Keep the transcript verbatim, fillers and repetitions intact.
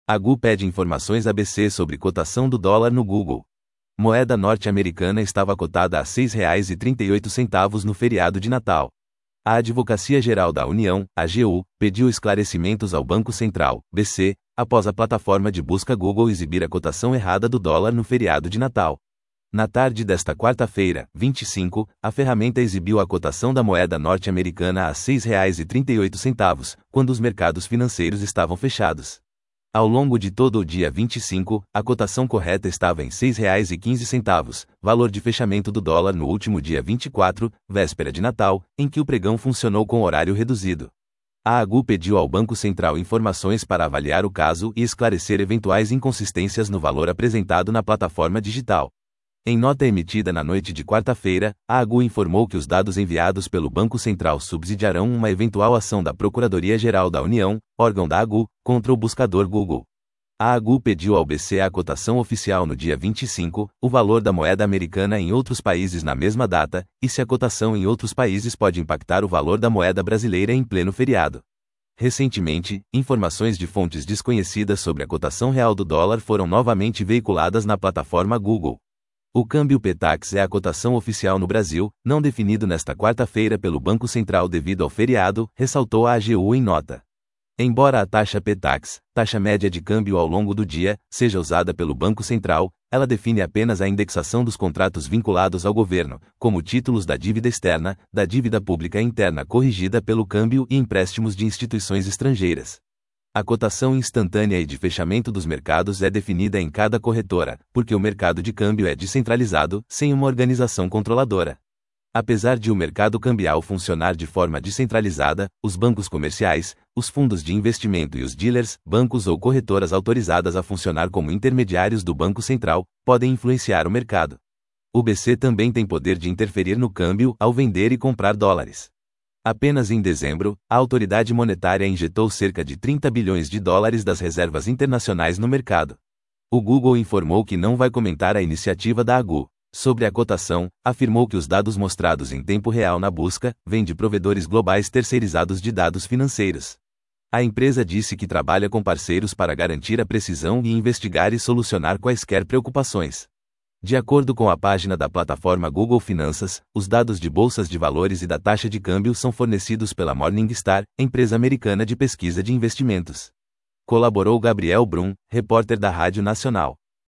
Agu pede informações A B C sobre cotação do dólar no Google. Moeda norte-americana estava cotada a seis reais e trinta e oito centavos no feriado de Natal. A Advocacia Geral da União, A G U, pediu esclarecimentos ao Banco Central, B C, após a plataforma de busca Google exibir a cotação errada do dólar no feriado de Natal. Na tarde desta quarta-feira, vinte e cinco, a ferramenta exibiu a cotação da moeda norte-americana a seis reais e trinta e oito centavos, quando os mercados financeiros estavam fechados. Ao longo de todo o dia vinte e cinco, a cotação correta estava em seis reais e quinze centavos, valor de fechamento do dólar no último dia vinte e quatro, véspera de Natal, em que o pregão funcionou com horário reduzido. A Agu pediu ao Banco Central informações para avaliar o caso e esclarecer eventuais inconsistências no valor apresentado na plataforma digital. Em nota emitida na noite de quarta-feira, a Agu informou que os dados enviados pelo Banco Central subsidiarão uma eventual ação da Procuradoria-Geral da União, órgão da Agu, contra o buscador Google. A Agu pediu ao B C a cotação oficial no dia vinte e cinco, o valor da moeda americana em outros países na mesma data, e se a cotação em outros países pode impactar o valor da moeda brasileira em pleno feriado. Recentemente, informações de fontes desconhecidas sobre a cotação real do dólar foram novamente veiculadas na plataforma Google. O câmbio Petax é a cotação oficial no Brasil, não definido nesta quarta-feira pelo Banco Central devido ao feriado, ressaltou a A G U em nota. Embora a taxa Petax, taxa média de câmbio ao longo do dia, seja usada pelo Banco Central, ela define apenas a indexação dos contratos vinculados ao governo, como títulos da dívida externa, da dívida pública interna corrigida pelo câmbio e empréstimos de instituições estrangeiras. A cotação instantânea e de fechamento dos mercados é definida em cada corretora, porque o mercado de câmbio é descentralizado, sem uma organização controladora. Apesar de o mercado cambial funcionar de forma descentralizada, os bancos comerciais, os fundos de investimento e os dealers, bancos ou corretoras autorizadas a funcionar como intermediários do Banco Central, podem influenciar o mercado. O B C também tem poder de interferir no câmbio ao vender e comprar dólares. Apenas em dezembro, a autoridade monetária injetou cerca de trinta bilhões de dólares das reservas internacionais no mercado. O Google informou que não vai comentar a iniciativa da Agu. Sobre a cotação, afirmou que os dados mostrados em tempo real na busca vêm de provedores globais terceirizados de dados financeiros. A empresa disse que trabalha com parceiros para garantir a precisão e investigar e solucionar quaisquer preocupações. De acordo com a página da plataforma Google Finanças, os dados de bolsas de valores e da taxa de câmbio são fornecidos pela Morningstar, empresa americana de pesquisa de investimentos. Colaborou Gabriel Brum, repórter da Rádio Nacional.